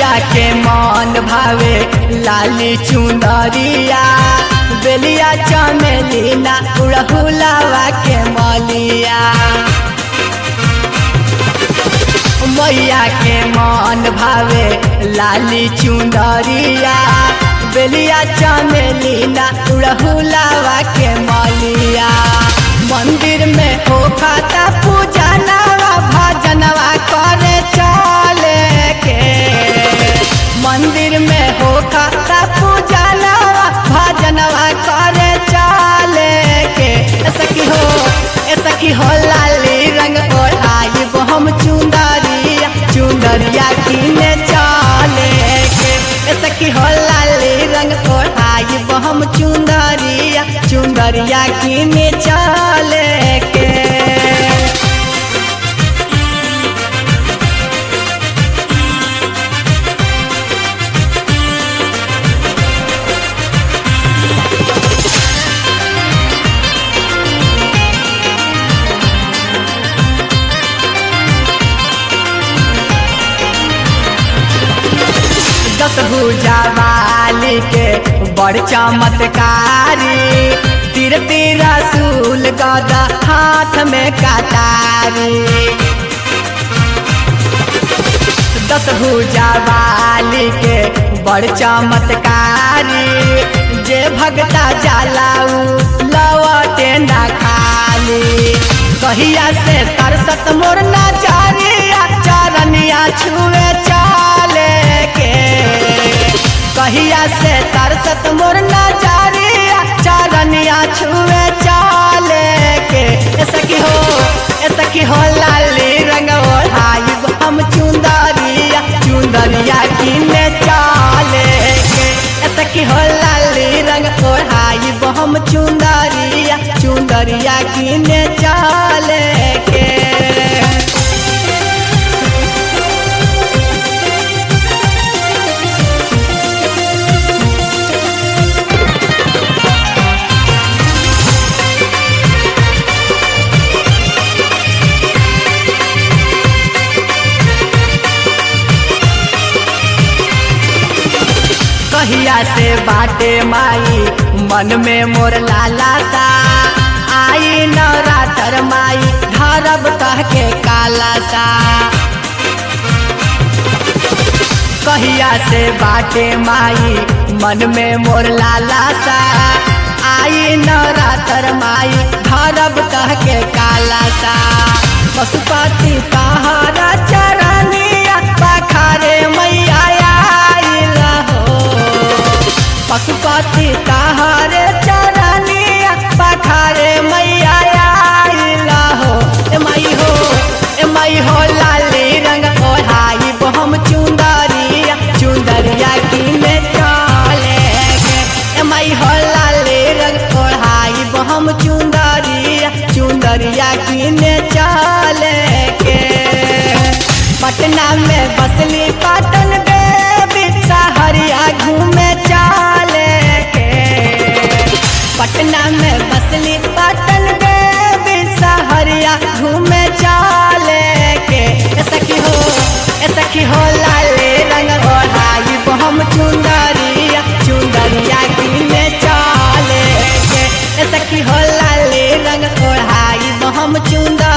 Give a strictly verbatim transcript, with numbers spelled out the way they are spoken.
मैया के मन भावे लाली चुनरिया बेलिया चमेली ना उड़हुलावा के मलिया। मैया के मन भावे लाली चुनरिया बेलिया चमेली ना उड़हुलावा के मलिया। मंदिर में हो खाता पूजा नवा भजनवा करे चले के। मंदिर में हो खाता पूजा नवा भजनवा करे चले के। सखी हो सखी हो लाली रंग ओढ़ाई हम चुंदरिया चुंदरिया किने चले के। सखी हो लाली रंग ओढ़ाई हम चुंदरिया चुंदरिया किने चले के। दस भुजा वाली के बड़ चमत्कारी तीर तीर रसूल गदा हाथ में कटारी। दस भुजा वाली के बड़ चमत्कारी जे भगता जलाऊ लवटे ना खाली। कहिया से तरसत मोर नजरिया चरनिया छुए चले के। कहिया से तरसत मोर नजरिया चरनिया छुए चले के। सखी हो सखी हो लाली रंग ओढ़ाई हम चुंदरिया चुंदरिया किने चले के। सखी हो लाली रंग ओढ़ाई हम चुंदरिया चुंदरिया किने चले के। कहिया से बाटे माई मन में मोर लाला सा आई नवरात्र माई धरब कह के काला सा। कहिया से बाटे माई मन में मोर लाला सा आई नवरात्र माई धरब कह के काला सा। पशुपति पहाड़ा चरनिया पखारे मैया पशुपति कहारे चरनिया पखारे मैया आइला हो। ए माई हो ए माई हो लाली रंग ओढ़ाई हम चुंदरिया चुंदरिया किने चले के। ए माई हो लाली रंग ओढ़ाई हम चुंदरिया चुंदरिया किने चले के। पटना में बसली पाटन देवी सहरिया घूमे चले के। पटना में बसली पाटन देवी सहरिया घूमे चले के। सखी हो सखी हो लाली रंग ओढ़ाई हम चुंदरिया चुंदरिया किने चले के। सखी हो लाली रंग ओढ़ाई हम चुंदरिया